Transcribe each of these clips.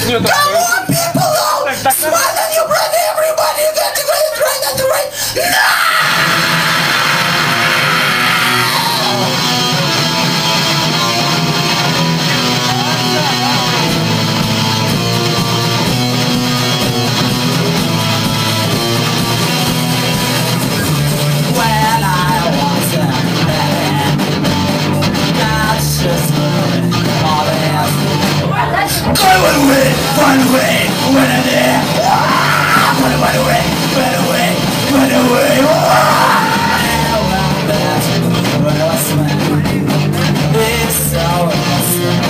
Come on, people! Smile on your breath, everybody! You got to go right, that's right! When I was a man, that's just all it is. Run away, when I'm there. Run away, run away, run away. It's so awesome.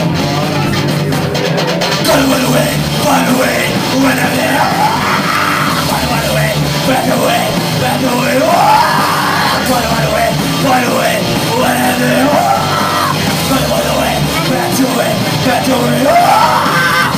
Run away, run away, when I'm there. Run away, run away, run away. Run away, run away, when I'm there. Run away, run away, run away.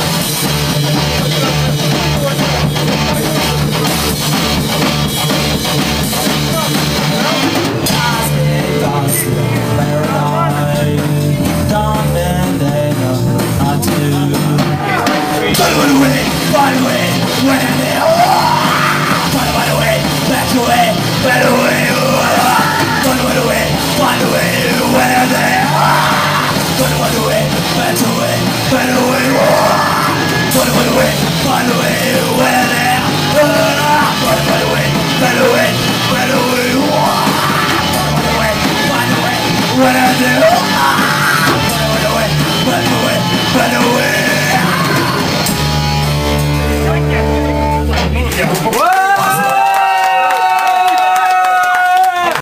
Run away, when I'm there. Run away, back away, back away. Run away, when I'm there. Run away, back away, back away. Run away, when I'm there. Run away, back away, back away. Run away, when I'm there.